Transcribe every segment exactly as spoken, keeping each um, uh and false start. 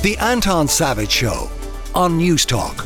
The Anton Savage Show on News Talk.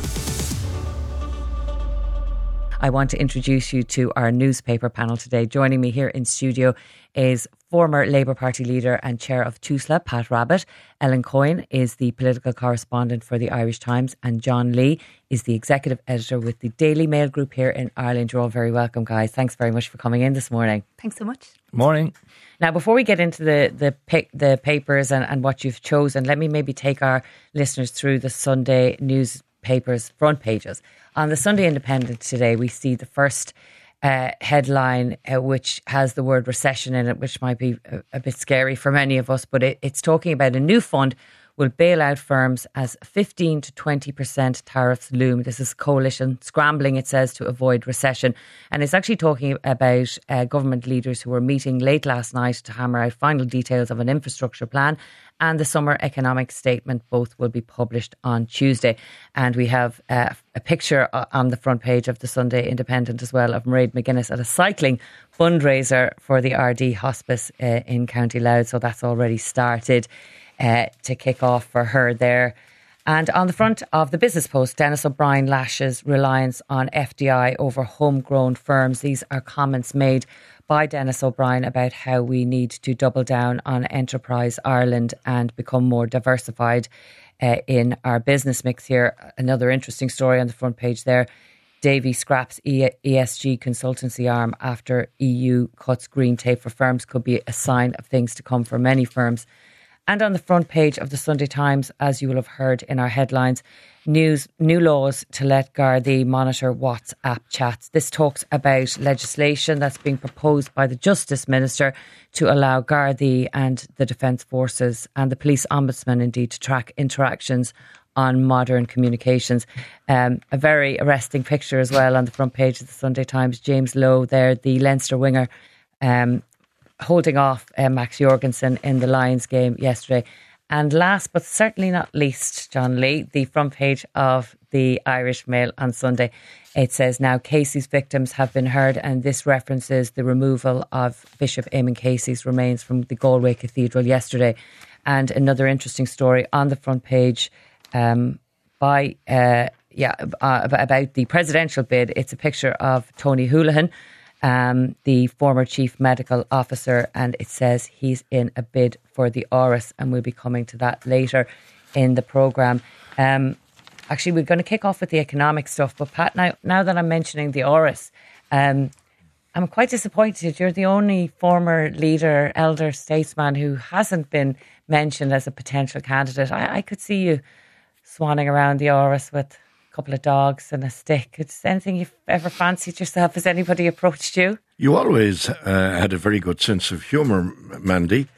I want to introduce you to our newspaper panel today. Joining me here in studio is former Labour Party leader and chair of TUSLA, Pat Rabbitte. Ellen Coyne is the political correspondent for the Irish Times, and John Lee is the executive editor with the Daily Mail Group here in Ireland. You're all very welcome, guys. Thanks very much for coming in this morning. Thanks so much. Morning. Now, before we get into the the, pic, the papers and, and what you've chosen, let me maybe take our listeners through the Sunday newspapers' front pages. On the Sunday Independent today, we see the first uh, headline, uh, which has the word recession in it, which might be a, a bit scary for many of us, but it, it's talking about a new fund will bail out firms as fifteen to twenty percent tariffs loom. This is coalition scrambling, it says, to avoid recession. And it's actually talking about uh, government leaders who were meeting late last night to hammer out final details of an infrastructure plan, and the summer economic statement. Both will be published on Tuesday. And we have uh, a picture on the front page of the Sunday Independent as well of Mairead McGuinness at a cycling fundraiser for the R D Hospice uh, in County Louth. So that's already started uh, to kick off for her there. And on the front of the Business Post, Denis O'Brien lashes reliance on F D I over homegrown firms. These are comments made by Denis O'Brien about how we need to double down on Enterprise Ireland and become more diversified uh, in our business mix here. Another interesting story on the front page there. Davy scraps e- ESG consultancy arm after E U cuts green tape for firms. Could be a sign of things to come for many firms. And on the front page of the Sunday Times, as you will have heard in our headlines, news new laws to let Gardaí monitor WhatsApp chats. This talks about legislation that's being proposed by the Justice Minister to allow Gardaí and the Defence Forces and the Police Ombudsman indeed to track interactions on modern communications. Um, a very arresting picture as well on the front page of the Sunday Times. James Lowe there, the Leinster winger, um, holding off uh, Max Jorgensen in the Lions game yesterday. And last but certainly not least, John Lee, the front page of the Irish Mail on Sunday. It says now Casey's victims have been heard, and this references the removal of Bishop Eamon Casey's remains from the Galway Cathedral yesterday. And another interesting story on the front page um, by uh, yeah uh, about the presidential bid. It's a picture of Tony Holohan, Um, the former chief medical officer, and it says he's in a bid for the Áras, and we'll be coming to that later in the programme. Um, actually, we're going to kick off with the economic stuff, but Pat, now, now that I'm mentioning the Áras, um, I'm quite disappointed. You're the only former leader, elder statesman who hasn't been mentioned as a potential candidate. I, I could see you swanning around the Áras with couple of dogs and a stick. Is there anything you've ever fancied yourself? Has anybody approached you? You always uh, had a very good sense of humour, Mandy.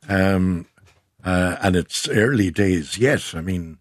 Um, uh, and it's early days yet. I mean,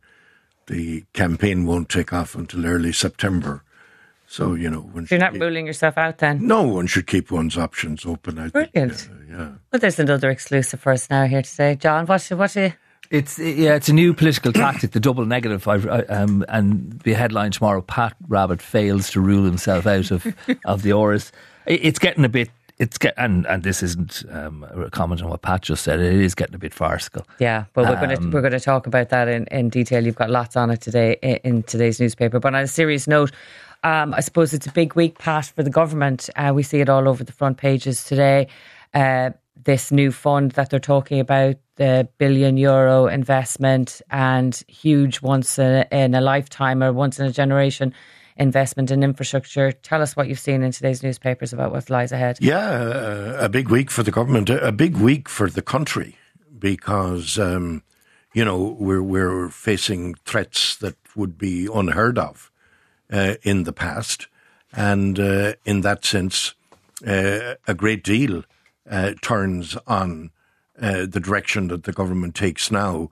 the campaign won't take off until early September. So, you know... One so you're not keep, ruling yourself out then? No, one should keep one's options open. I Brilliant. Think, uh, yeah. Well, there's another exclusive for us now here today. John, what what you... It's yeah, it's a new political tactic, the double negative. I, um, and the headline tomorrow: Pat Rabbitte fails to rule himself out of, of the Áras. It's getting a bit. It's get and, and this isn't um, a comment on what Pat just said. It is getting a bit farcical. Yeah, but we're um, going to we're going to talk about that in, in detail. You've got lots on it today in, in today's newspaper. But on a serious note, um, I suppose it's a big week, Pat, for the government. Uh, we see it all over the front pages today. Uh, this new fund that they're talking about, the billion euro investment and huge once in a, in a lifetime or once in a generation investment in infrastructure. Tell us what you've seen in today's newspapers about what lies ahead. Yeah, uh, a big week for the government, a big week for the country, because, um, you know, we're, we're facing threats that would be unheard of uh, in the past. And uh, in that sense, uh, a great deal Uh, turns on uh, the direction that the government takes now.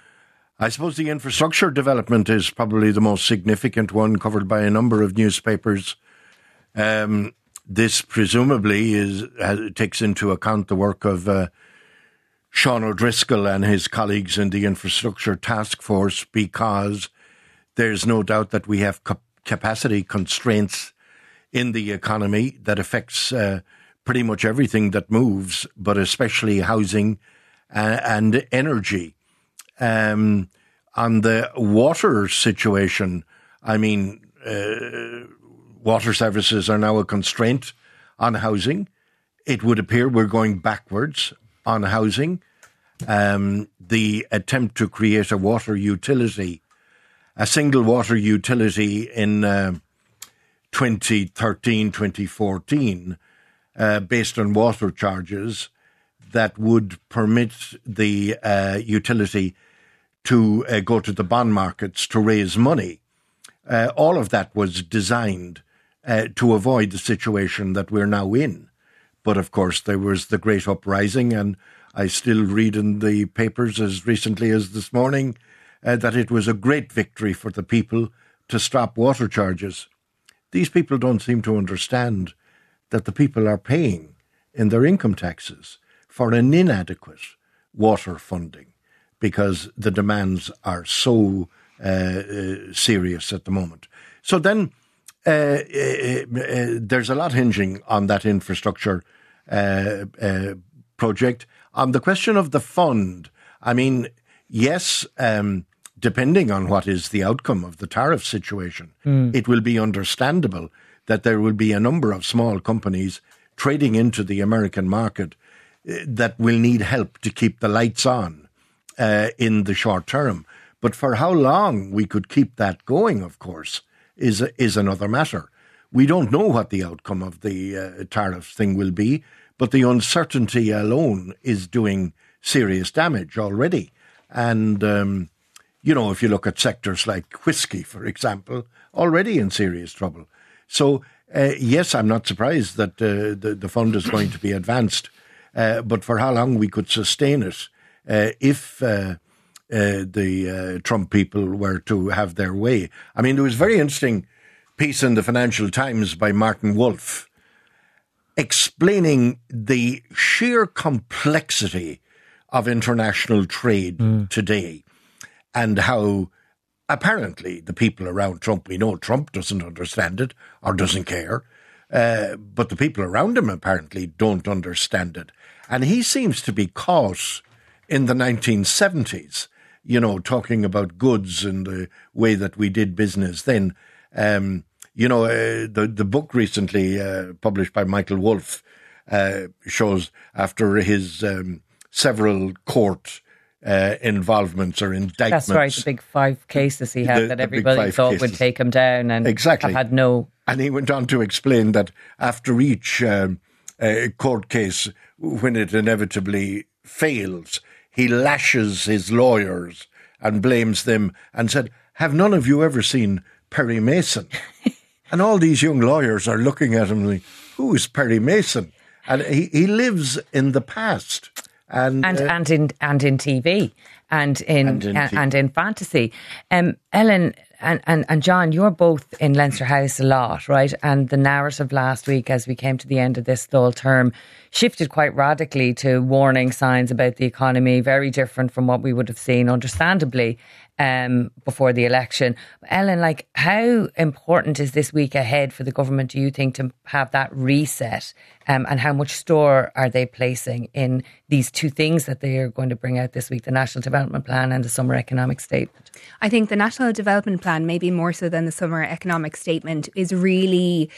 I suppose the infrastructure development is probably the most significant one, covered by a number of newspapers. Um, this presumably is uh, takes into account the work of uh, Sean O'Driscoll and his colleagues in the Infrastructure Task Force, because there's no doubt that we have cap- capacity constraints in the economy that affects uh, pretty much everything that moves, but especially housing uh, and energy. Um, on the water situation, I mean, uh, water services are now a constraint on housing. It would appear we're going backwards on housing. Um, the attempt to create a water utility, a single water utility in uh, twenty thirteen, twenty fourteen, uh, based on water charges that would permit the uh, utility to uh, go to the bond markets to raise money. Uh, all of that was designed uh, to avoid the situation that we're now in. But of course, there was the great uprising, and I still read in the papers as recently as this morning uh, that it was a great victory for the people to stop water charges. These people don't seem to understand that the people are paying in their income taxes for an inadequate water funding because the demands are so uh, uh, serious at the moment. So then uh, uh, uh, there's a lot hinging on that infrastructure uh, uh, project. On the question of the fund, I mean, yes, um, depending on what is the outcome of the tariff situation, mm. it will be understandable that there will be a number of small companies trading into the American market uh, that will need help to keep the lights on uh, in the short term. But for how long we could keep that going, of course, is is another matter. We don't know what the outcome of the uh, tariff thing will be, but the uncertainty alone is doing serious damage already. And, um, you know, if you look at sectors like whiskey, for example, already in serious trouble. So, uh, yes, I'm not surprised that uh, the, the fund is going to be advanced, uh, but for how long we could sustain it uh, if uh, uh, the uh, Trump people were to have their way. I mean, there was a very interesting piece in the Financial Times by Martin Wolf explaining the sheer complexity of international trade mm. today and how apparently the people around Trump, we know Trump doesn't understand it or doesn't care, uh, but the people around him apparently don't understand it. And he seems to be caught in the nineteen seventies, you know, talking about goods and the way that we did business then. Um, you know, uh, the, the book recently uh, published by Michael Wolff uh, shows after his um, several court Uh, involvements or indictments. That's right, the big five cases he had the, that everybody thought cases. would take him down and exactly. had no... And he went on to explain that after each um, uh, court case, when it inevitably fails, he lashes his lawyers and blames them and said, have none of you ever seen Perry Mason? And all these young lawyers are looking at him like, who is Perry Mason? And he, he lives in the past. And and, uh, and in and in T V and in and in, and, and in fantasy, um, Ellen and, and and John, you're both in Leinster House a lot, right? And the narrative last week, as we came to the end of this Dáil term, shifted quite radically to warning signs about the economy, very different from what we would have seen, understandably, um, before the election. Ellen, like, how important is this week ahead for the government, do you think, to have that reset? Um, and how much store are they placing in these two things that they are going to bring out this week, the National Development Plan and the Summer Economic Statement? I think the National Development Plan, maybe more so than the Summer Economic Statement, is really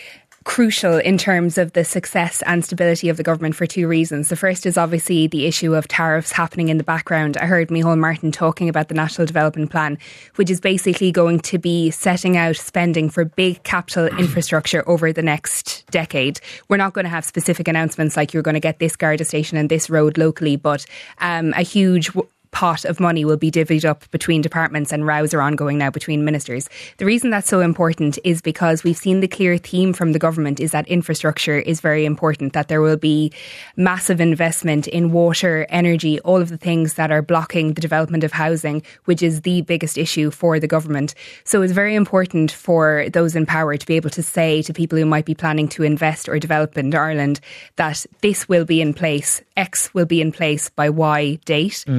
crucial in terms of the success and stability of the government for two reasons. The first is obviously the issue of tariffs happening in the background. I heard Micheál Martin talking about the National Development Plan, which is basically going to be setting out spending for big capital infrastructure over the next decade. We're not going to have specific announcements like you're going to get this Garda station and this road locally, but um, a huge w- pot of money will be divvied up between departments, and rows are ongoing now between ministers. The reason that's so important is because we've seen the clear theme from the government is that infrastructure is very important, that there will be massive investment in water, energy, all of the things that are blocking the development of housing, which is the biggest issue for the government. So it's very important for those in power to be able to say to people who might be planning to invest or develop in Ireland that this will be in place, X will be in place by Y date. Mm. It gives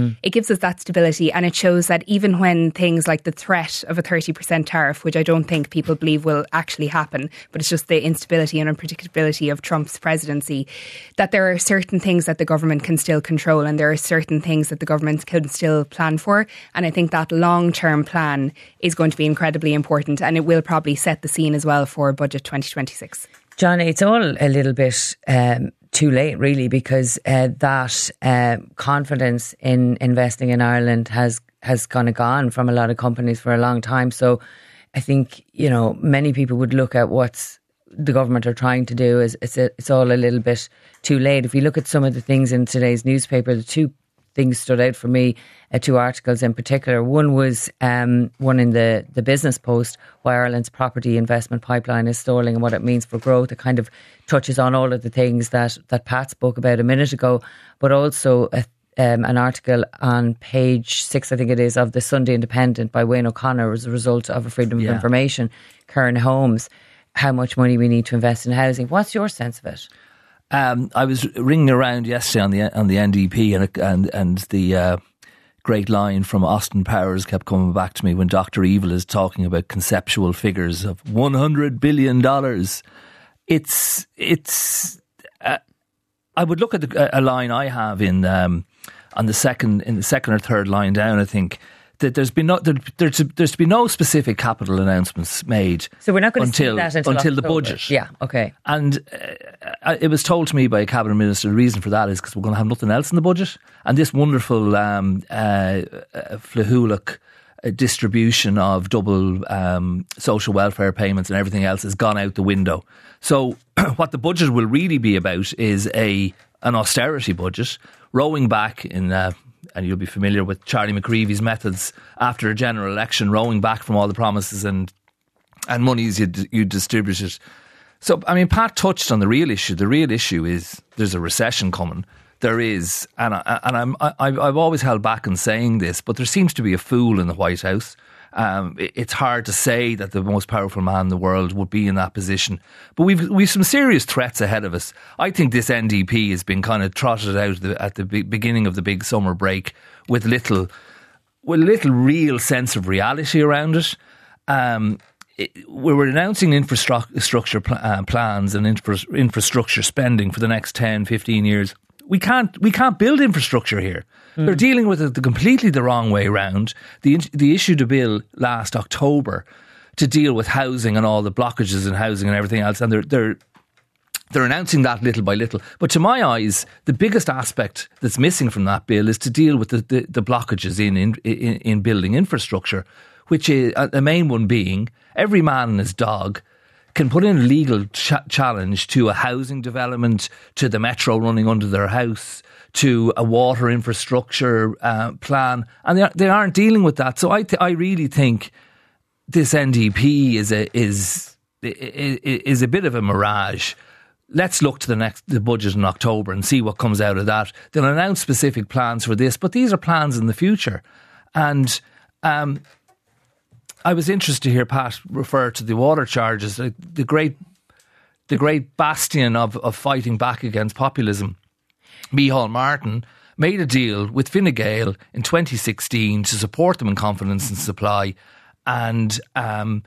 gives us that stability, and it shows that even when things like the threat of a thirty percent tariff, which I don't think people believe will actually happen, but it's just the instability and unpredictability of Trump's presidency, that there are certain things that the government can still control, and there are certain things that the government can still plan for. And I think that long-term plan is going to be incredibly important, and it will probably set the scene as well for Budget twenty twenty-six. John, it's all a little bit um, too late, really, because uh, that uh, confidence in investing in Ireland has has kind of gone from a lot of companies for a long time. So I think, you know, many people would look at what's the government are trying to do as it's a, it's all a little bit too late. If you look at some of the things in today's newspaper, the two things stood out for me, uh, two articles in particular. One was um, one in the, the Business Post, why Ireland's property investment pipeline is stalling and what it means for growth. It kind of touches on all of the things that, that Pat spoke about a minute ago, but also a, um, an article on page six, I think it is, of the Sunday Independent by Wayne O'Connor as a result of a Freedom yeah. of Information, Kern Holmes, how much money we need to invest in housing. What's your sense of it? Um, I was ringing around yesterday on the on the N D P, and and and the uh, great line from Austin Powers kept coming back to me when Doctor Evil is talking about conceptual figures of one hundred billion dollars. It's it's. Uh, I would look at the, a line I have in um, on the second in the second or third line down. I think that there's been no there, there's there's been no specific capital announcements made. So we're not going until, to see that until, until the October. budget. Yeah, okay. And uh, it was told to me by a cabinet minister the reason for that is because we're going to have nothing else in the budget, and this wonderful um, uh, uh, Flehulic uh, distribution of double um, social welfare payments and everything else has gone out the window. So what the budget will really be about is a an austerity budget, rowing back in. Uh, and you'll be familiar with Charlie McCreevy's methods after a general election, rowing back from all the promises and and monies you you distributed. So, I mean, Pat touched on the real issue. The real issue is there's a recession coming. There is, and I, and I'm I, I've always held back in saying this, but there seems to be a fool in the White House. Um, it, it's hard to say that the most powerful man in the world would be in that position, but we've we've some serious threats ahead of us. I think this N D P has been kind of trotted out the, at the beginning of the big summer break with little, with little real sense of reality around it. Um, it we were announcing infrastructure pl- uh, plans and infra- infrastructure spending for the next ten, fifteen years. We can't we can't build infrastructure here. Mm. They're dealing with it the completely the wrong way round. The the issued a bill last October to deal with housing and all the blockages in housing and everything else, and they're they're they're announcing that little by little. But to my eyes, the biggest aspect that's missing from that bill is to deal with the, the, the blockages in, in in in building infrastructure, which is uh, the main one being every man and his dog can put in a legal ch- challenge to a housing development, to the metro running under their house, to a water infrastructure uh, plan, and they, they aren't dealing with that. So I th- I really think this N D P is a is is a bit of a mirage. Let's look to the next the budget in October and see what comes out of that. They'll announce specific plans for this, but these are plans in the future. And um, I was interested to hear Pat refer to the water charges, the, the great the great bastion of, of fighting back against populism. Micheál Martin made a deal with Fine Gael in twenty sixteen to support them in confidence and supply and um,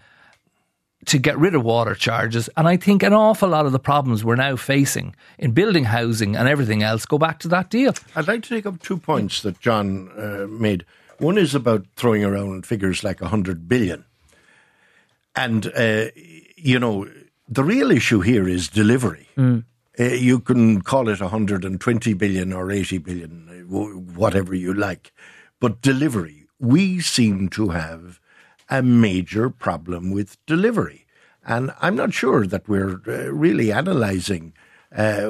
to get rid of water charges. And I think an awful lot of the problems we're now facing in building housing and everything else go back to that deal. I'd like to take up two points that John uh, made. One is about throwing around figures like one hundred billion. And, uh, you know, the real issue here is delivery. Mm. Uh, you can call it one hundred twenty billion or eighty billion, whatever you like. But delivery, we seem to have a major problem with delivery. And I'm not sure that we're uh, really analysing uh,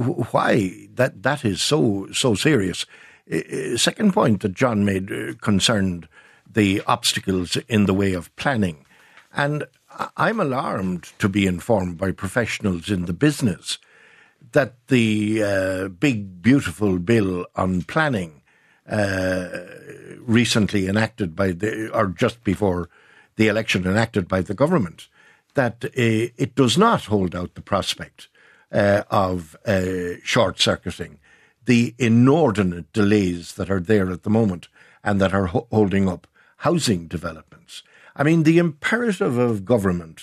why that, that is so so serious. Uh, second point that John made uh, concerned the obstacles in the way of planning. And I'm alarmed to be informed by professionals in the business that the uh, big, beautiful bill on planning uh, recently enacted by the, or just before the election enacted by the government, that uh, it does not hold out the prospect uh, of uh, short-circuiting the inordinate delays that are there at the moment. and that are ho- holding up housing developments. I mean, the imperative of government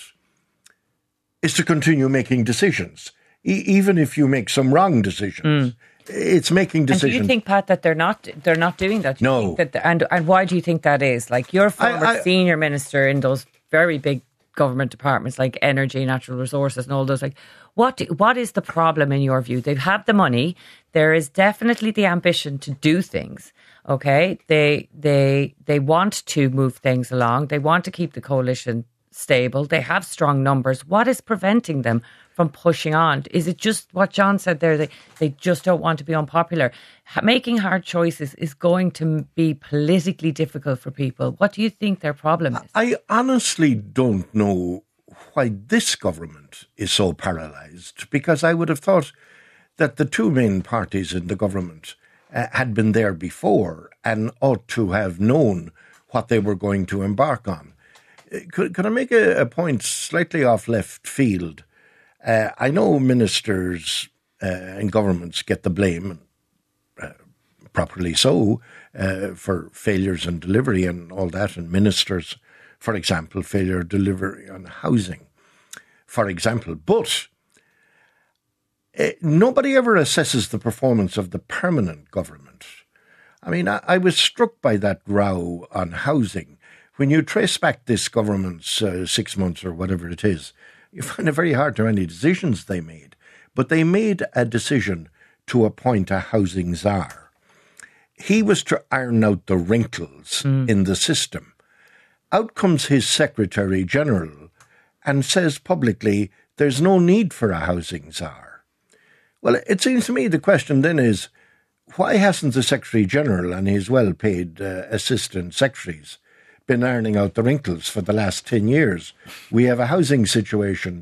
is to continue making decisions, e- even if you make some wrong decisions. Mm. It's making decisions. And do you think, Pat, that they're not they're not doing that? Do you no. think that and and why do you think that is? Like, you're a former I, I, senior minister in those very big government departments like energy, natural resources, and all those. Like, what what is the problem in your view? They have the money. There is definitely the ambition to do things. Okay, they they they want to move things along. They want to keep the coalition stable. They have strong numbers. What is preventing them from pushing on? Is it just what John said there? They they just don't want to be unpopular. Making hard choices is going to be politically difficult for people. What do you think their problem is? I honestly don't know why this government is so paralysed, because I would have thought that the two main parties in the government uh, had been there before and ought to have known what they were going to embark on. Could, could I make a, a point slightly off left field? Uh, I know ministers uh, and governments get the blame, uh, properly so, uh, for failures in delivery and all that, and ministers, for example, failure delivery on housing, for example. But uh, nobody ever assesses the performance of the permanent government. I mean, I, I was struck by that row on housing. When you trace back this government's uh, six months or whatever it is, you find it very hard to any decisions they made. But they made a decision to appoint a housing czar. He was to iron out the wrinkles mm. in the system. Out comes his Secretary General and says publicly, there's no need for a housing czar. Well, it seems to me the question then is, why hasn't the Secretary General and his well-paid uh, assistant secretaries been ironing out the wrinkles for the last ten years? We have a housing situation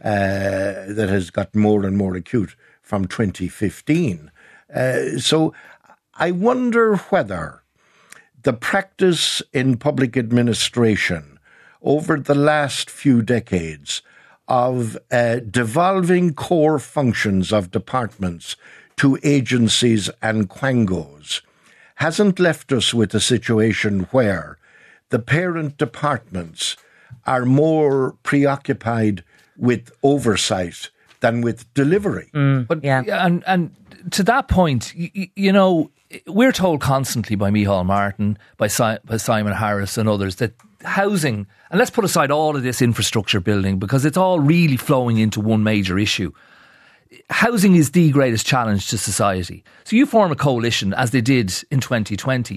uh, that has got more and more acute from twenty fifteen. Uh, so I wonder whether the practice in public administration over the last few decades of uh, devolving core functions of departments to agencies and quangos hasn't left us with a situation where the parent departments are more preoccupied with oversight than with delivery. Mm, but yeah, and and to that point, you, you know, we're told constantly by Micheál Martin, by, si- by Simon Harris and others that housing, and let's put aside all of this infrastructure building because it's all really flowing into one major issue. Housing is the greatest challenge to society. So you form a coalition, as they did in twenty twenty.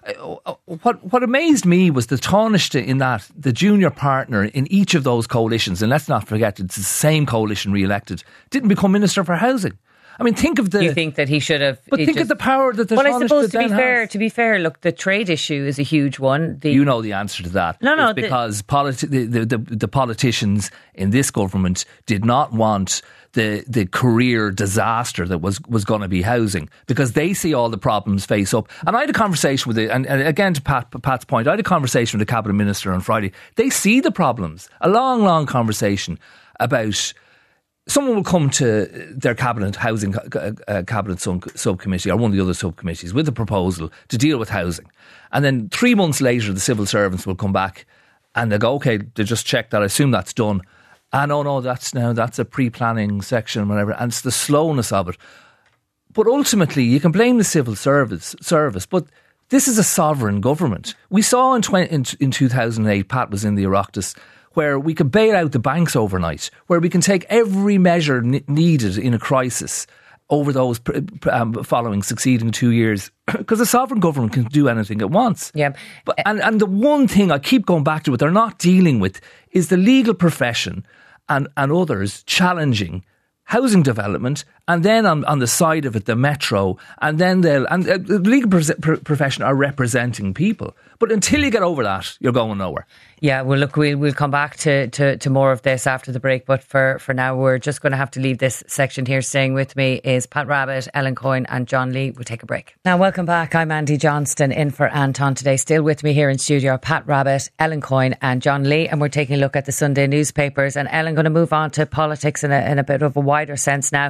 What what amazed me was the Taoiseach in that the junior partner in each of those coalitions, and let's not forget it's the same coalition re-elected, didn't become Minister for Housing. I mean, think of the... You think that he should have... But think just, of the power that the Well, Taoiseach I suppose to be fair, has. to be fair, look, the trade issue is a huge one. The, you know the answer to that. No, no. It's because the, politi- the, the, the, the politicians in this government did not want the the career disaster that was, was going to be housing, because they see all the problems face up. And I had a conversation with it, and, and again to Pat, Pat's point, I had a conversation with the Cabinet Minister on Friday. They see the problems. A long, long conversation about... Someone will come to their cabinet housing uh, cabinet sub- subcommittee or one of the other subcommittees with a proposal to deal with housing, and then three months later the civil servants will come back and they go, okay, they just check that, I assume that's done. And oh no, that's now that's a pre-planning section, whatever, and it's the slowness of it. But ultimately, you can blame the civil service service, but this is a sovereign government. We saw in twenty, in, in two thousand eight, Pat was in the Oireachtas, where we could bail out the banks overnight, where we can take every measure n- needed in a crisis over those um, following succeeding two years, because a sovereign government can do anything it wants. Yeah, but and and the one thing I keep going back to, what they're not dealing with, is the legal profession and and others challenging housing development, and then on, on the side of it, the metro, and then they'll and uh, the legal pro- profession are representing people. But until you get over that, you're going nowhere. Yeah, well, look, we'll, we'll come back to, to, to more of this after the break. But for, for now, we're just going to have to leave this section here. Staying with me is Pat Rabbitte, Ellen Coyne and John Lee. We'll take a break. Now, welcome back. I'm Andy Johnston in for Anton today. Still with me here in studio, Pat Rabbitte, Ellen Coyne and John Lee. And we're taking a look at the Sunday newspapers. And Ellen, going to move on to politics in a, in a bit of a wider sense now.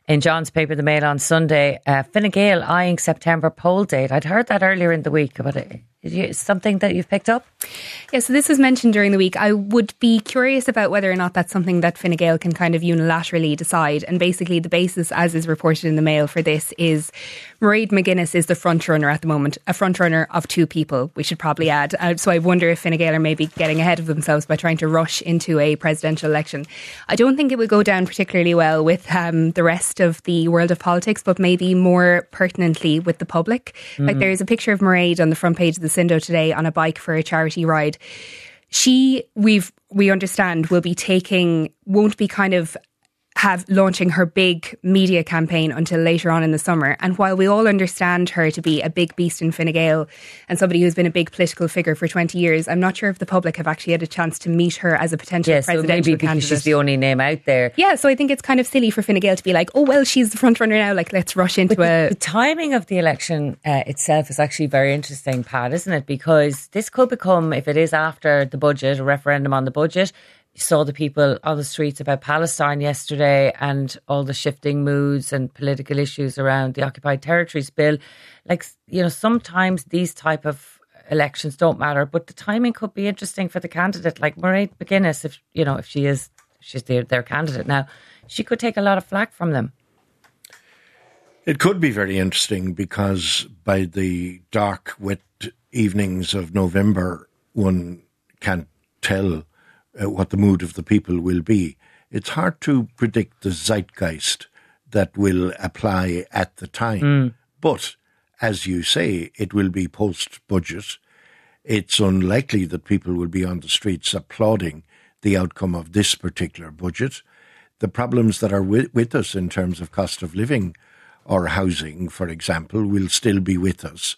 In John's paper, The Mail on Sunday, uh, Fine Gael eyeing September poll date. I'd heard that earlier in the week, but it, is something that you've picked up? Yeah, so this was mentioned during the week. I would be curious about whether or not that's something that Fine Gael can kind of unilaterally decide. And basically the basis, as is reported in the Mail for this, is Mairead McGuinness is the front runner at the moment, a front runner of two people, we should probably add. Uh, so I wonder if Fine Gael are maybe getting ahead of themselves by trying to rush into a presidential election. I don't think it would go down particularly well with um, the rest of the world of politics, but maybe more pertinently with the public. Mm. Like there's a picture of Mairead on the front page of the Sindo today on a bike for a charity ride. She, we've, we understand, will be taking, won't be kind of have launching her big media campaign until later on in the summer. And while we all understand her to be a big beast in Fine Gael and somebody who's been a big political figure for twenty years, I'm not sure if the public have actually had a chance to meet her as a potential yes, presidential so maybe because candidate. She's the only name out there. Yeah, so I think it's kind of silly for Fine Gael to be like, oh, well, she's the front runner now, like, let's rush into but a... The, the timing of the election uh, itself is actually very interesting, Pat, isn't it? Because this could become, if it is after the budget, a referendum on the budget. You saw the people on the streets about Palestine yesterday and all the shifting moods and political issues around the Occupied Territories Bill. Like, you know, sometimes these type of elections don't matter, but the timing could be interesting for the candidate. Like Mairead McGuinness, if, you know, if she is, she's their, their candidate now, she could take a lot of flack from them. It could be very interesting because by the dark, wet evenings of November, one can't tell Uh, what the mood of the people will be. It's hard to predict the zeitgeist that will apply at the time. Mm. But, as you say, it will be post-budget. It's unlikely that people will be on the streets applauding the outcome of this particular budget. The problems that are with, with us in terms of cost of living or housing, for example, will still be with us.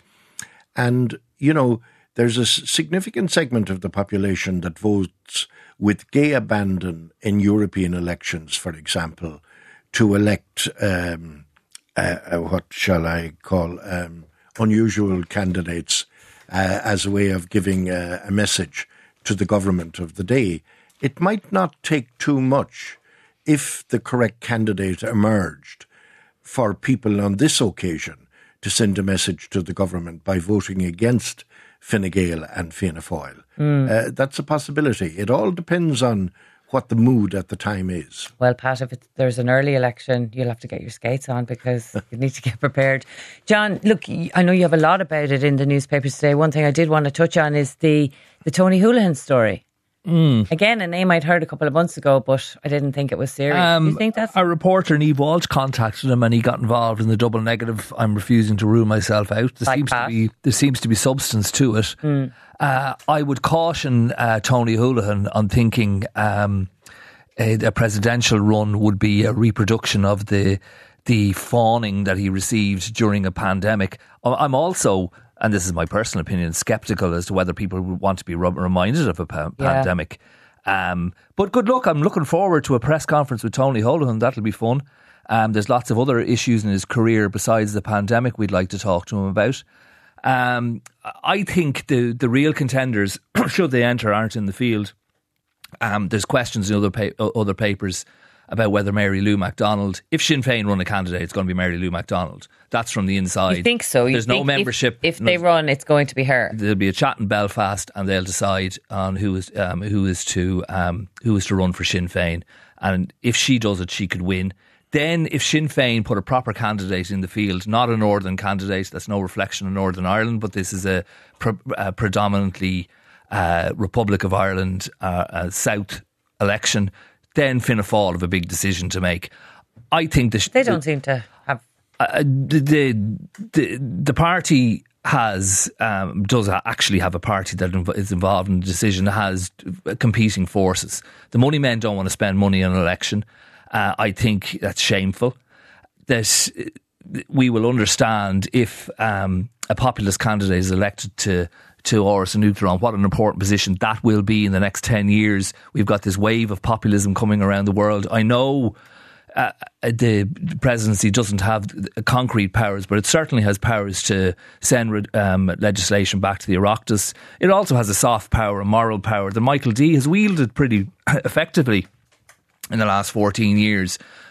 And, you know, there's a significant segment of the population that votes with gay abandon in European elections, for example, to elect, um, uh, uh, what shall I call, um, unusual candidates uh, as a way of giving uh, a message to the government of the day. It might not take too much if the correct candidate emerged for people on this occasion to send a message to the government by voting against Fine Gael and Fianna Fáil. Mm. Uh, that's a possibility. It all depends on what the mood at the time is. Well, Pat, if it's, there's an early election, you'll have to get your skates on because you need to get prepared. John, look, I know you have a lot about it in the newspapers today. One thing I did want to touch on is the, the Tony Holohan story. Mm. Again, a name I'd heard a couple of months ago, but I didn't think it was serious. Um, Do you think that's... A reporter, Niamh Walsh, contacted him and he got involved in the double negative. I'm refusing to rule myself out. There, like seems, to be, there seems to be substance to it. Mm. Uh, I would caution uh, Tony Holohan on thinking um, a, a presidential run would be a reproduction of the the fawning that he received during a pandemic. I'm also... and this is my personal opinion, sceptical as to whether people want to be reminded of a pa- yeah. pandemic. Um, but good luck. I'm looking forward to a press conference with Tony Holohan. That'll be fun. Um, there's lots of other issues in his career besides the pandemic we'd like to talk to him about. Um, I think the, the real contenders, should they enter, aren't in the field. Um, there's questions in other pa- other papers about whether Mary Lou MacDonald, if Sinn Féin run a candidate, it's going to be Mary Lou MacDonald. That's from the inside. You think so? You There's think no membership. If, if they run, it's going to be her. There'll be a chat in Belfast, and they'll decide on who is um, who is to um, who is to run for Sinn Féin. And if she does it, she could win. Then, if Sinn Féin put a proper candidate in the field, not a Northern candidate, that's no reflection on Northern Ireland, but this is a, pre- a predominantly uh, Republic of Ireland uh, uh, South election. Then Fianna Fáil have a big decision to make. I think the, they don't the, seem to have uh, the, the the the party has um, does actually have a party that is involved in the decision, has competing forces. The money men don't want to spend money on an election. Uh, I think that's shameful. That we will understand if um, a populist candidate is elected to. to Áras an Uachtaráin, what an important position that will be in the next ten years. We've got this wave of populism coming around the world. I know uh, the presidency doesn't have concrete powers, but it certainly has powers to send um, legislation back to the Oireachtas. It also has a soft power, a moral power that Michael D has wielded pretty effectively in the last fourteen years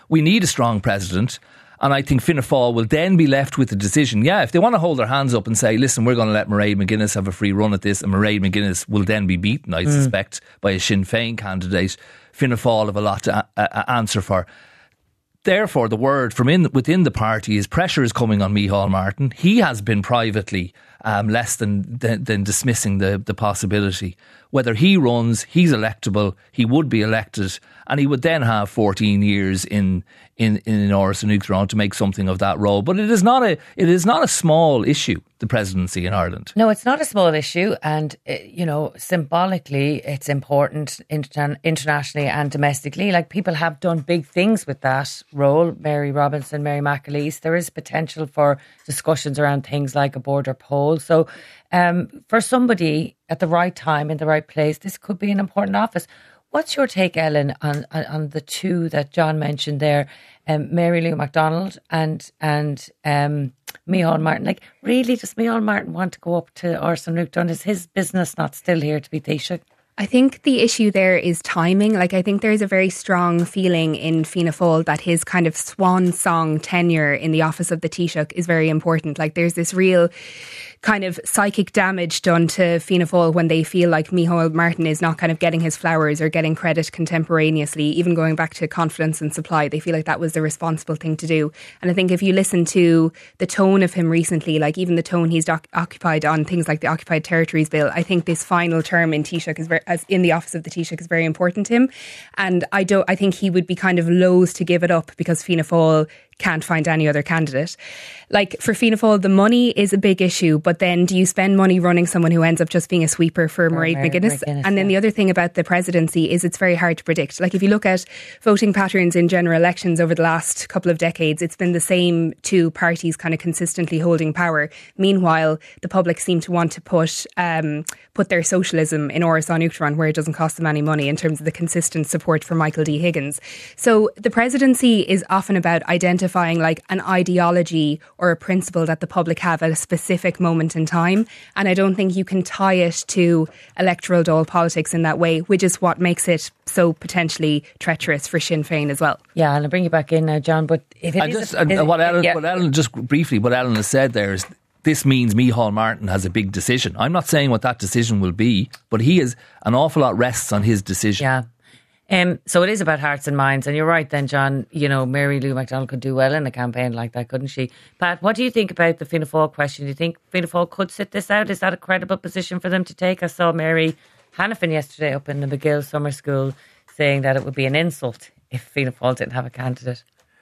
we need a strong president. And I think Fianna Fáil will then be left with the decision. Yeah, if they want to hold their hands up and say, listen, we're going to let Mairead McGuinness have a free run at this, and Mairead McGuinness will then be beaten, I mm. suspect, by a Sinn Féin candidate, Fianna Fáil have a lot to a- a- answer for. Therefore, the word from in, within the party is pressure is coming on Micheál Martin. He has been privately um, less than, than than dismissing the, the possibility. Whether he runs, he's electable, he would be elected, and he would then have fourteen years in in in Áras an Uachtaráin to make something of that role. But it is not a it is not a small issue, the presidency in Ireland. No, it's not a small issue, and uh, you know, symbolically, it's important inter- internationally and domestically. Like, people have done big things with that role. Mary Robinson, Mary McAleese. There is potential for discussions around things like a border poll. So, um, for somebody at the right time in the right place, this could be an important office. What's your take, Ellen, on, on, on the two that John mentioned there, um, Mary Lou McDonald and and um, Micheál Martin? Like, really, does Micheál Martin want to go up to Áras an Uachtaráin? Is his business not still here to be Taoiseach? I think the issue there is timing. Like, I think there's a very strong feeling in Fianna Fáil that his kind of swan song tenure in the office of the Taoiseach is very important. Like, there's this real kind of psychic damage done to Fianna Fáil when they feel like Micheál Martin is not kind of getting his flowers or getting credit contemporaneously. Even going back to confidence and supply, they feel like that was the responsible thing to do. And I think if you listen to the tone of him recently, like even the tone he's doc- occupied on things like the Occupied Territories Bill, I think this final term in Taoiseach is very, as in the office of the Taoiseach is very important to him. And I don't. I think he would be kind of loath to give it up because Fianna Fáil can't find any other candidate. Like, for Fianna Fáil, the money is a big issue, but then do you spend money running someone who ends up just being a sweeper for Mairead McGuinness? McGuinness? And then yeah. the other thing about the presidency is it's very hard to predict. Like, if you look at voting patterns in general elections over the last couple of decades, it's been the same two parties kind of consistently holding power. Meanwhile, the public seem to want to put um, put their socialism in Áras an Uachtaráin, where it doesn't cost them any money, in terms of the consistent support for Michael D. Higgins. So the presidency is often about identifying like an ideology or a principle that the public have at a specific moment in time. And I don't think you can tie it to electoral dole politics in that way, which is what makes it so potentially treacherous for Sinn Féin as well. Yeah, and I'll bring you back in now, John. But if it I is just, a, is what, Ellen, yeah. what Ellen, just briefly, what Ellen has said there is this means Micheál Martin has a big decision. I'm not saying what that decision will be, but he is an awful lot rests on his decision. Yeah. Um, so it is about hearts and minds, and you're right then, John. You know, Mary Lou McDonald could do well in a campaign like that, couldn't she? Pat, what do you think about the Fianna Fáil question? Do you think Fianna Fáil could sit this out? Is that a credible position for them to take? I saw Mary Hanafin yesterday up in the McGill Summer School saying that it would be an insult if Fianna Fáil didn't have a candidate.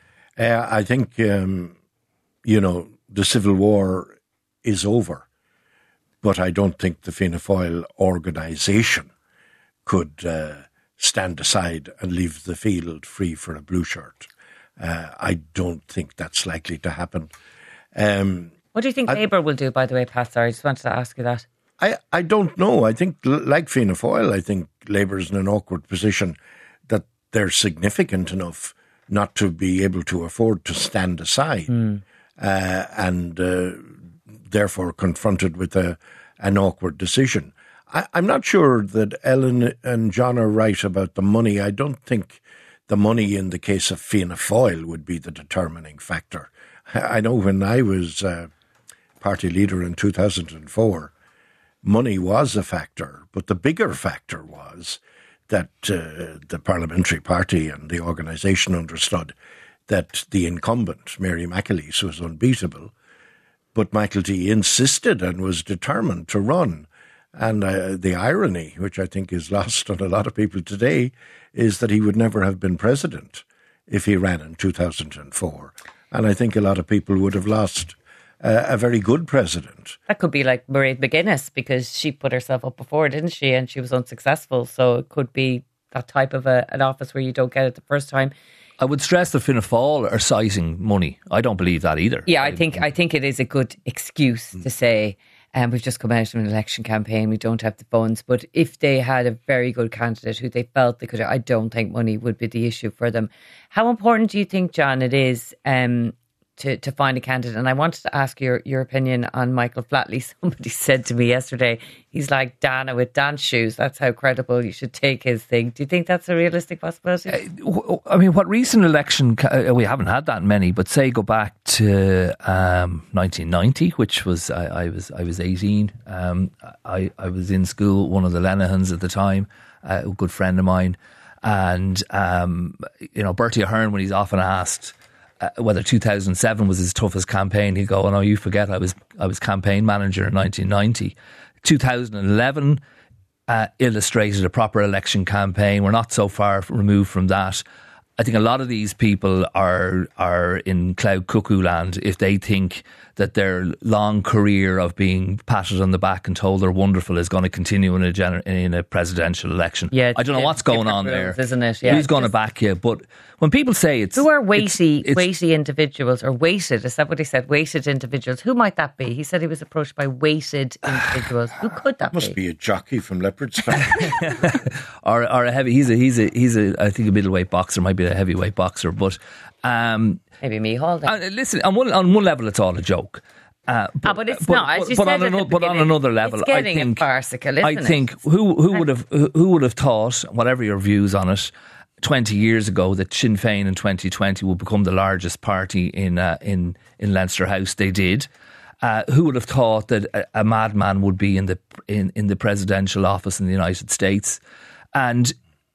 Uh, I think, um, you know, the Civil War is over, but I don't think the Fianna Fáil organisation could Uh, stand aside and leave the field free for a blue shirt. Uh, I don't think that's likely to happen. Um, what do you think I, Labour will do, by the way, Pat? Sorry, I just wanted to ask you that. I, I don't know. I think, like Fianna Fáil, I think Labour is in an awkward position that they're significant enough not to be able to afford to stand aside mm. uh, and uh, therefore confronted with a, an awkward decision. I, I'm not sure that Ellen and John are right about the money. I don't think the money in the case of Fianna Fáil would be the determining factor. I know when I was uh, party leader in two thousand four, money was a factor, but the bigger factor was that uh, the parliamentary party and the organisation understood that the incumbent, Mary McAleese, was unbeatable, but Michael D. insisted and was determined to run. And uh, the irony, which I think is lost on a lot of people today, is that he would never have been president if he ran in two thousand four. And I think a lot of people would have lost uh, a very good president. That could be like Mairead McGuinness, because she put herself up before, didn't she? And she was unsuccessful. So it could be that type of a, an office where you don't get it the first time. I would stress that Fianna Fáil are citing money. I don't believe that either. Yeah, I think I think it is a good excuse mm. to say, Um, we've just come out of an election campaign, we don't have the funds. But if they had a very good candidate who they felt they could, I don't think money would be the issue for them. How important do you think, John, it is um, to, to find a candidate. And I wanted to ask your, your opinion on Michael Flatley. Somebody said to me yesterday, he's like Dana with dance shoes. That's how credible you should take his thing. Do you think that's a realistic possibility? Uh, I mean, what recent election, uh, we haven't had that many, but say go back to um, nineteen ninety, which was, I, I was I was eighteen. Um, I, I was in school, one of the Lenahans at the time, uh, a good friend of mine. And, um, you know, Bertie Ahern, when he's often asked uh, whether two thousand seven was his toughest campaign, he'd go, oh no, you forget, I was I was campaign manager in nineteen ninety. two thousand eleven uh, illustrated a proper election campaign. We're not so far removed from that. I think a lot of these people are are in cloud cuckoo land if they think that their long career of being patted on the back and told they're wonderful is going to continue in a gener- in a presidential election. Yeah, I don't know what's going on rules, there, isn't it? Yeah, who's going to back you? But when people say it's who are weighty, it's, it's, weighty individuals or weighted, is that what he said? Weighted individuals. Who might that be? He said he was approached by weighted individuals. Who could that Must be? be a jockey from Leopardstown. or or a heavy. He's a he's a he's a I think a middleweight boxer, might be a heavyweight boxer, but um, maybe Micheál. Uh, listen, on one on one level, it's all a joke. Uh, but, ah, but it's but, not. As but, you but said on, at the another, but on another level, it's getting I think farcical, isn't I think it? who who would have who would have thought, whatever your views on it, twenty years ago that Sinn Féin in twenty twenty would become the largest party in uh, in in Leinster House? They did. Uh, who would have thought that a, a madman would be in the in, in the presidential office in the United States? And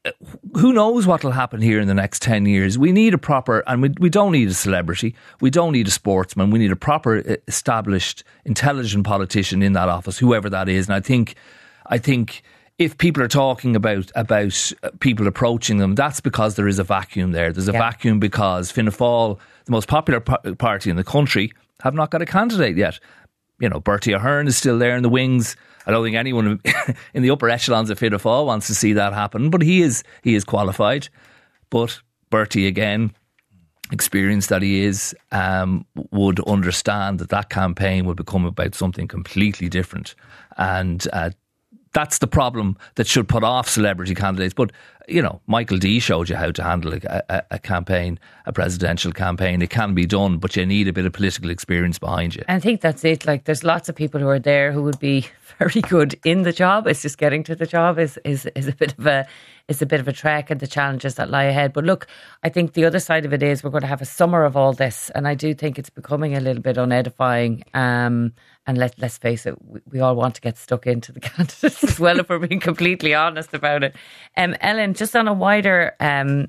who knows what will happen here in the next ten years. We need a proper, and we, we don't need a celebrity, we don't need a sportsman, we need a proper established intelligent politician in that office, whoever that is. And I think I think if people are talking about about people approaching them, that's because there is a vacuum there. There's a yeah. vacuum because Fianna Fáil, the most popular p- party in the country, have not got a candidate yet. You know, Bertie Ahern is still there in the wings. I don't think anyone in the upper echelons of Fianna Fáil wants to see that happen, but he is he is qualified. But Bertie, again, experienced that he is, um, would understand that that campaign would become about something completely different. And uh, that's the problem that should put off celebrity candidates. But, you know, Michael D showed you how to handle a, a, a campaign, a presidential campaign. It can be done, but you need a bit of political experience behind you. I think that's it. Like, there's lots of people who are there who would be very good in the job. It's just getting to the job is is, is a bit of a is a bit of a trek, and the challenges that lie ahead. But look, I think the other side of it is we're going to have a summer of all this, and I do think it's becoming a little bit unedifying. Um, and let let's face it, we, we all want to get stuck into the candidates as well, if we're being completely honest about it. Um, Ellen, just on a wider um,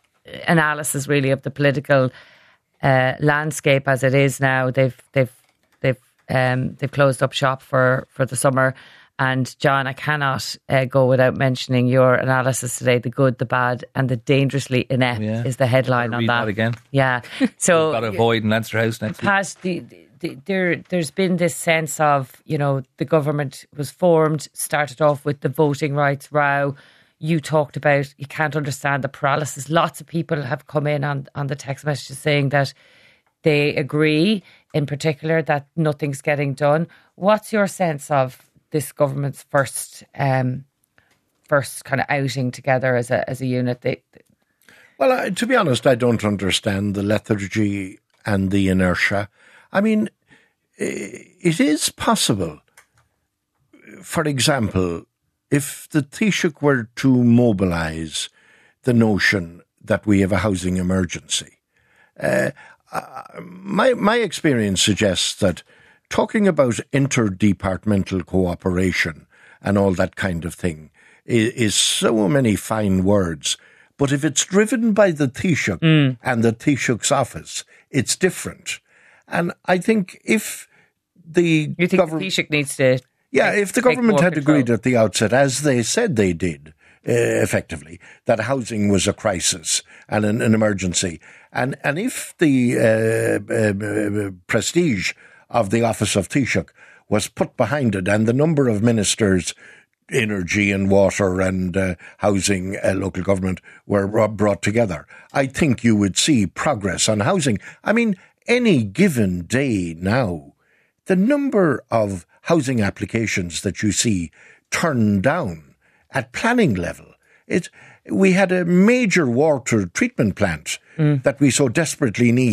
analysis, really, of the political uh, landscape as it is now, they've they've they've um, they've closed up shop for, for the summer. And John, I cannot uh, go without mentioning your analysis today. The good, the bad, and the dangerously inept yeah. is the headline on read that. that again. Yeah, so we've got to avoid in Leinster House next week. Pat, the, the, there, there's been this sense of, you know, the government was formed, started off with the voting rights row. You talked about you can't understand the paralysis. Lots of people have come in on, on the text messages saying that they agree, in particular, that nothing's getting done. What's your sense of this government's first um, first kind of outing together as a as a unit? They, they well, uh, to be honest, I don't understand the lethargy and the inertia. I mean, it is possible, for example, if the Taoiseach were to mobilise the notion that we have a housing emergency, uh, uh, my my experience suggests that talking about interdepartmental cooperation and all that kind of thing is, is so many fine words. But if it's driven by the Taoiseach mm. and the Taoiseach's office, it's different. And I think if the You think government, the Taoiseach needs to Yeah, take, if the government had control. agreed at the outset, as they said they did, uh, effectively, that housing was a crisis and an, an emergency, and, and if the uh, uh, prestige of the office of Taoiseach was put behind it, and the number of ministers, energy and water and uh, housing, uh, local government, were brought together, I think you would see progress on housing. I mean, any given day now, the number of housing applications that you see turned down at planning level, it, we had a major water treatment plant mm. that we so desperately need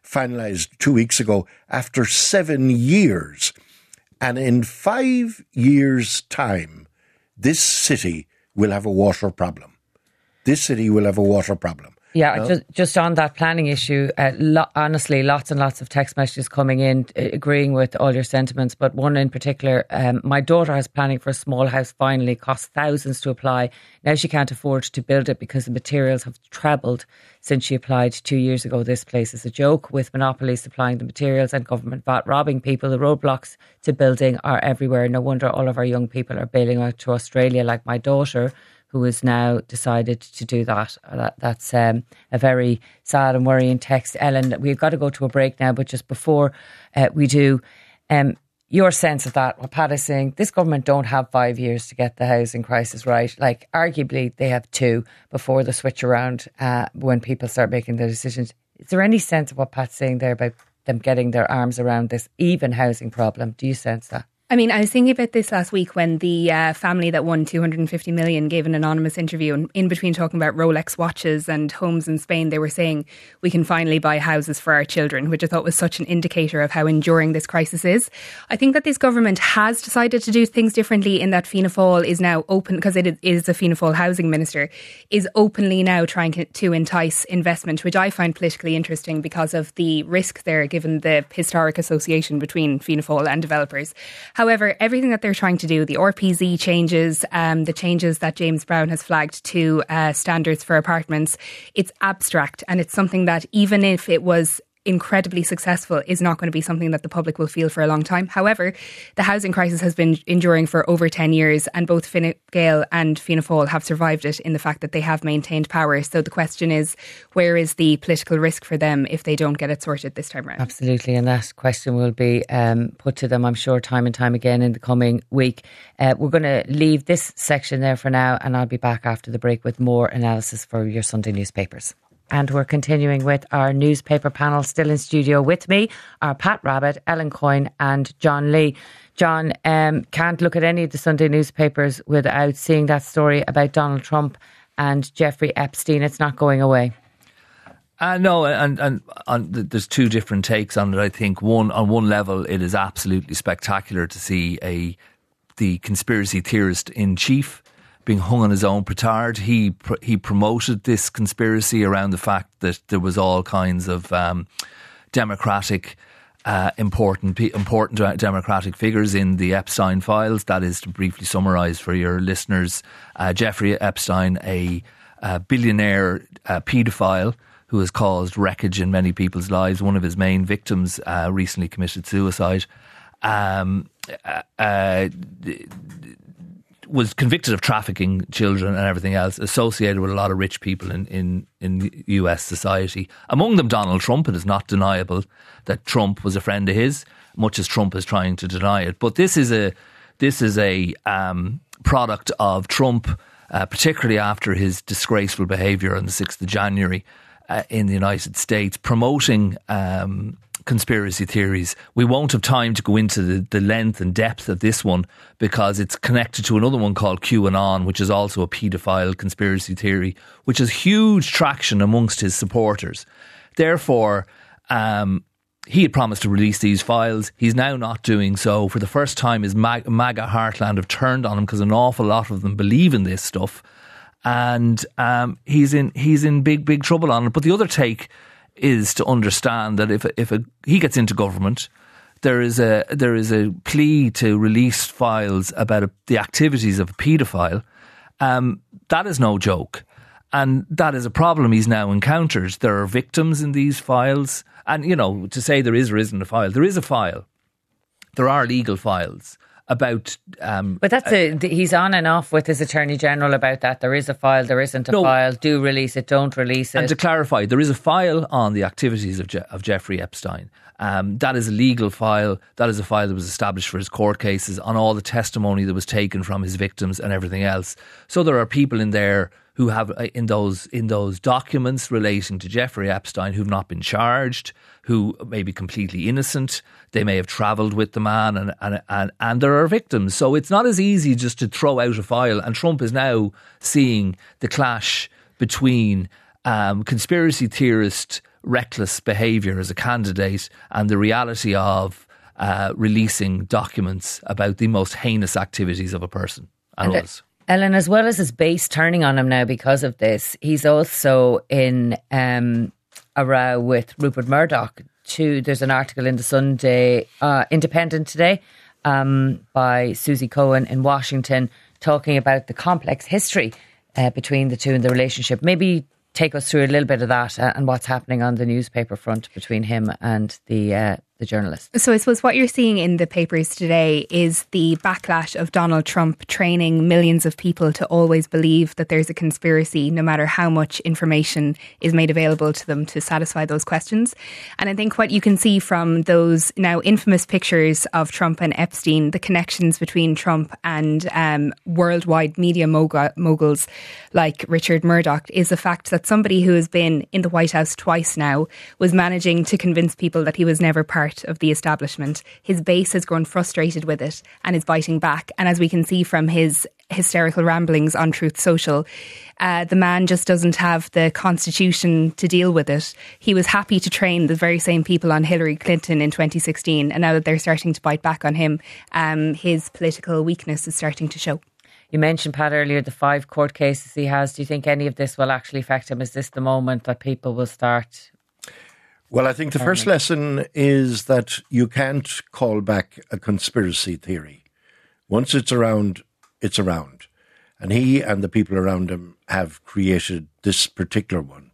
finalised two weeks ago after seven years. And in five years' time, this city will have a water problem. This city will have a water problem. Yeah, no? just just on that planning issue, uh, lo- honestly, lots and lots of text messages coming in uh, agreeing with all your sentiments, but one in particular, um, my daughter has planning for a small house finally, cost thousands to apply. Now she can't afford to build it because the materials have trebled since she applied two years ago. This place is a joke, with monopolies supplying the materials and government V A T robbing people. The roadblocks to building are everywhere. No wonder all of our young people are bailing out to Australia, like my daughter, who has now decided to do that. that that's um, a very sad and worrying text. Ellen, we've got to go to a break now, but just before uh, we do, um, your sense of that, what Pat is saying, this government don't have five years to get the housing crisis right. Like, arguably, they have two before the switch around uh, when people start making their decisions. Is there any sense of what Pat's saying there about them getting their arms around this even housing problem? Do you sense that? I mean, I was thinking about this last week when the uh, family that won two hundred fifty million gave an anonymous interview, and in between talking about Rolex watches and homes in Spain, they were saying we can finally buy houses for our children, which I thought was such an indicator of how enduring this crisis is. I think that this government has decided to do things differently, in that Fianna Fáil is now open, because it is a Fianna Fáil housing minister, is openly now trying to entice investment, which I find politically interesting because of the risk there, given the historic association between Fianna Fáil and developers. However, everything that they're trying to do, the R P Z changes, um, the changes that James Brown has flagged to uh, standards for apartments, it's abstract, and it's something that, even if it was incredibly successful, is not going to be something that the public will feel for a long time. However, the housing crisis has been enduring for over ten years, and both Fine Gael and Fianna Fáil have survived it in the fact that they have maintained power. So the question is, where is the political risk for them if they don't get it sorted this time around? Absolutely, and that question will be um, put to them, I'm sure, time and time again in the coming week. Uh, we're going to leave this section there for now, and I'll be back after the break with more analysis for your Sunday newspapers. And we're continuing with our newspaper panel. Still in studio with me are Pat Rabbitte, Ellen Coyne and John Lee. John, um, can't look at any of the Sunday newspapers without seeing that story about Donald Trump and Jeffrey Epstein. It's not going away. Uh, no, and, and, and there's two different takes on it, I think. One, on one level, it is absolutely spectacular to see a the conspiracy theorist in chief being hung on his own petard. He pr- he promoted this conspiracy around the fact that there was all kinds of um, democratic, uh, important important democratic figures in the Epstein files. That is, to briefly summarise for your listeners, uh, Jeffrey Epstein, a, a billionaire uh, paedophile who has caused wreckage in many people's lives. One of his main victims uh, recently committed suicide. Um, uh, uh, was convicted of trafficking children and everything else, associated with a lot of rich people in, in, in U S society. Among them, Donald Trump. It is not deniable that Trump was a friend of his, much as Trump is trying to deny it. But this is a this is a um, product of Trump, uh, particularly after his disgraceful behaviour on the sixth of January uh, in the United States, promoting Um, conspiracy theories. We won't have time to go into the, the length and depth of this one because it's connected to another one called QAnon, which is also a paedophile conspiracy theory, which has huge traction amongst his supporters. Therefore, um, he had promised to release these files. He's now not doing so. For the first time, his MAGA, MAGA heartland have turned on him because an awful lot of them believe in this stuff. And um, he's in he's in big, big trouble on it. But the other take is to understand that if if a, he gets into government, there is a there is a plea to release files about a, the activities of a paedophile. Um, that is no joke, and that is a problem he's now encountered. There are victims in these files, and you know, to say there is or isn't a file, there is a file. There are legal files about. Um, but that's a, he's on and off with his Attorney General about that. There is a file, there isn't a no, file. Do release it, don't release it. And to clarify, there is a file on the activities of, Je- of Jeffrey Epstein. Um, that is a legal file. That is a file that was established for his court cases, on all the testimony that was taken from his victims and everything else. So there are people in there who have uh, in those in those documents relating to Jeffrey Epstein who've not been charged, who may be completely innocent. They may have travelled with the man, and, and and and there are victims. So it's not as easy just to throw out a file. And Trump is now seeing the clash between um, conspiracy theorist reckless behaviour as a candidate and the reality of uh, releasing documents about the most heinous activities of a person and, and others. Ellen, as well as his base turning on him now because of this, he's also in um, a row with Rupert Murdoch. Too, there's an article in the Sunday uh, Independent today um, by Susie Cohen in Washington talking about the complex history uh, between the two and the relationship. Maybe take us through a little bit of that uh, and what's happening on the newspaper front between him and the uh, the journalist. So I suppose what you're seeing in the papers today is the backlash of Donald Trump training millions of people to always believe that there's a conspiracy, no matter how much information is made available to them to satisfy those questions. And I think what you can see from those now infamous pictures of Trump and Epstein, the connections between Trump and um, worldwide media mogul- moguls like Richard Murdoch, is the fact that somebody who has been in the White House twice now was managing to convince people that he was never part of the establishment. His base has grown frustrated with it and is biting back. And as we can see from his hysterical ramblings on Truth Social, uh, the man just doesn't have the constitution to deal with it. He was happy to train the very same people on Hillary Clinton in twenty sixteen. And now that they're starting to bite back on him, um, his political weakness is starting to show. You mentioned, Pat, earlier the five court cases he has. Do you think any of this will actually affect him? Is this the moment that people will start? Well, I think the first lesson is that you can't call back a conspiracy theory. Once it's around, it's around. And he and the people around him have created this particular one.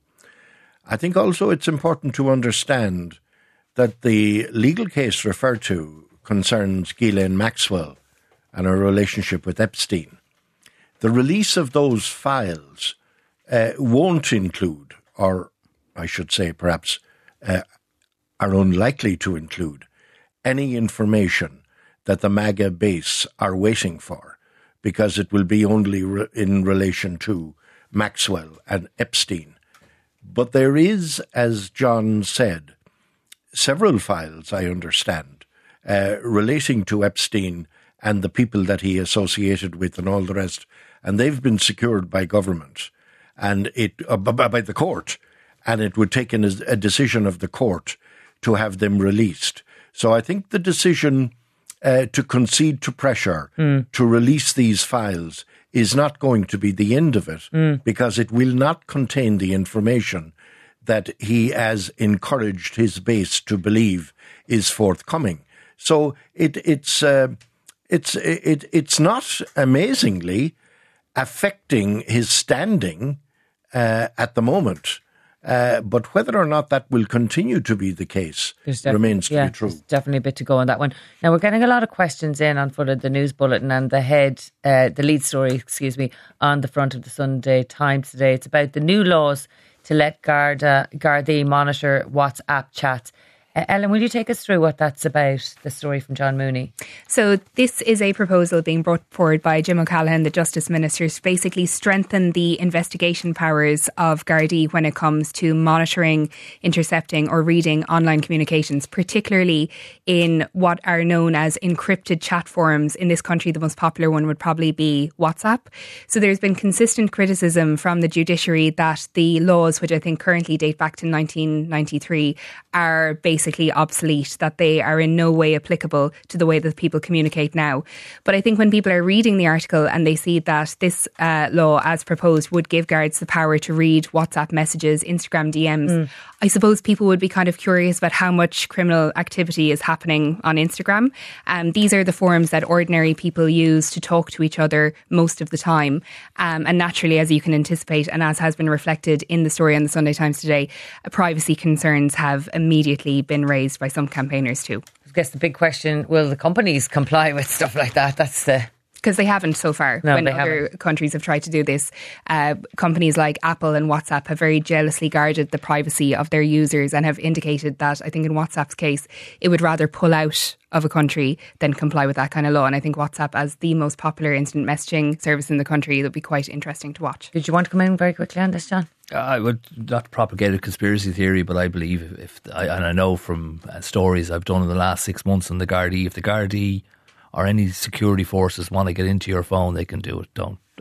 I think also it's important to understand that the legal case referred to concerns Ghislaine Maxwell and her relationship with Epstein. The release of those files uh, won't include, or I should say perhaps uh, are unlikely to include, any information that the MAGA base are waiting for, because it will be only re- in relation to Maxwell and Epstein. But there is, as John said, several files, I understand, uh, relating to Epstein and the people that he associated with and all the rest, and they've been secured by government and it uh, by the court, and it would take an, a decision of the court to have them released. So I think the decision uh, to concede to pressure mm. to release these files is not going to be the end of it, mm. because it will not contain the information that he has encouraged his base to believe is forthcoming. So it, it's uh, it's it, it's not amazingly affecting his standing uh, at the moment. Uh, but whether or not that will continue to be the case def- remains to yeah, be true. There's definitely a bit to go on that one. Now, we're getting a lot of questions in on foot of the news bulletin, and the head, uh, the lead story, excuse me, on the front of the Sunday Times today. It's about the new laws to let Garda, Gardaí monitor WhatsApp chats. Uh, Ellen, will you take us through what that's about, the story from John Mooney? So this is a proposal being brought forward by Jim O'Callaghan, the Justice Minister, to basically strengthen the investigation powers of Gardaí when it comes to monitoring, intercepting or reading online communications, particularly in what are known as encrypted chat forums. In this country, the most popular one would probably be WhatsApp. So there's been consistent criticism from the judiciary that the laws, which I think currently date back to nineteen ninety-three, are based basically obsolete, that they are in no way applicable to the way that people communicate now. But I think when people are reading the article and they see that this uh, law as proposed would give guards the power to read WhatsApp messages, Instagram D Ms, mm. I suppose people would be kind of curious about how much criminal activity is happening on Instagram. Um, these are the forums that ordinary people use to talk to each other most of the time. Um, and naturally, as you can anticipate, and as has been reflected in the story on the Sunday Times today, uh, privacy concerns have immediately been raised by some campaigners too. I guess the big question, will the companies comply with stuff like that? That's the... Because they haven't so far. No, when they other haven't. countries have tried to do this, uh, companies like Apple and WhatsApp have very jealously guarded the privacy of their users and have indicated that, I think in WhatsApp's case, it would rather pull out of a country than comply with that kind of law. And I think WhatsApp, as the most popular instant messaging service in the country, it'll be quite interesting to watch. Did you want to come in very quickly on this, John? I would not propagate a conspiracy theory, but I believe if, I, and I know from uh, stories I've done in the last six months on the Gardaí, if the Gardaí or any security forces want to get into your phone, they can do it. Don't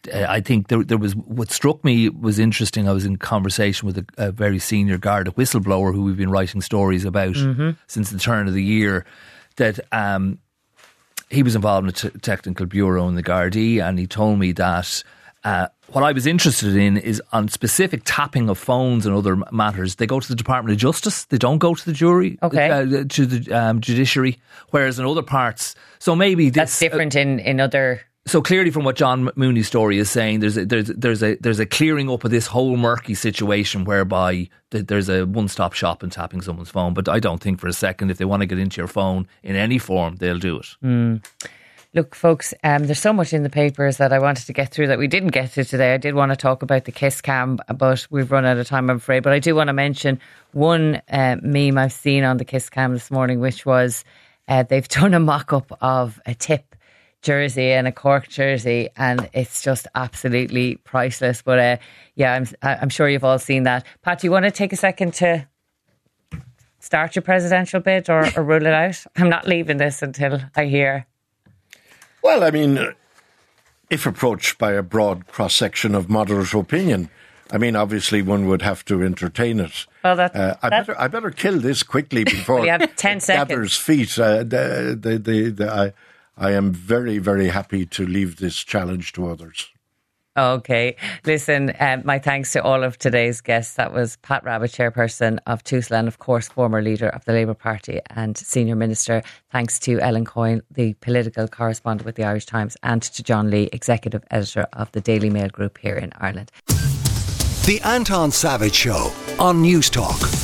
uh, I think there, there was, what struck me was interesting. I was in conversation with a, a very senior Garda whistleblower who we've been writing stories about mm-hmm. since the turn of the year, that um, he was involved in the t- technical bureau in the Gardaí, and he told me that uh, what I was interested in is on specific tapping of phones and other matters, they go to the Department of Justice. They don't go to the jury, okay. uh, to the um, judiciary. Whereas in other parts, so maybe this, that's different uh, in, in other. So clearly, from what John Mooney's story is saying, there's a, there's there's a there's a clearing up of this whole murky situation whereby th- there's a one-stop shop in tapping someone's phone. But I don't think for a second if they want to get into your phone in any form, they'll do it. Mm. Look, folks, um, there's so much in the papers that I wanted to get through that we didn't get to today. I did want to talk about the kiss cam, but we've run out of time, I'm afraid. But I do want to mention one uh, meme I've seen on the kiss cam this morning, which was uh, they've done a mock-up of a Tip jersey and a Cork jersey, and it's just absolutely priceless. But uh, yeah, I'm, I'm sure you've all seen that. Pat, do you want to take a second to start your presidential bid or, or rule it out? I'm not leaving this until I hear... Well, I mean, if approached by a broad cross-section of moderate opinion, I mean, obviously one would have to entertain it. Well, that, uh, I, that, better, I better kill this quickly before we have ten it gathers feet. Uh, the, the, the, the, I, I am very, very happy to leave this challenge to others. Okay. Listen, um, my thanks to all of today's guests. That was Pat Rabbitte, chairperson of TUSLA, and of course, former leader of the Labour Party and senior minister. Thanks to Ellen Coyne, the political correspondent with the Irish Times, and to John Lee, executive editor of the Daily Mail Group here in Ireland. The Anton Savage Show on News Talk.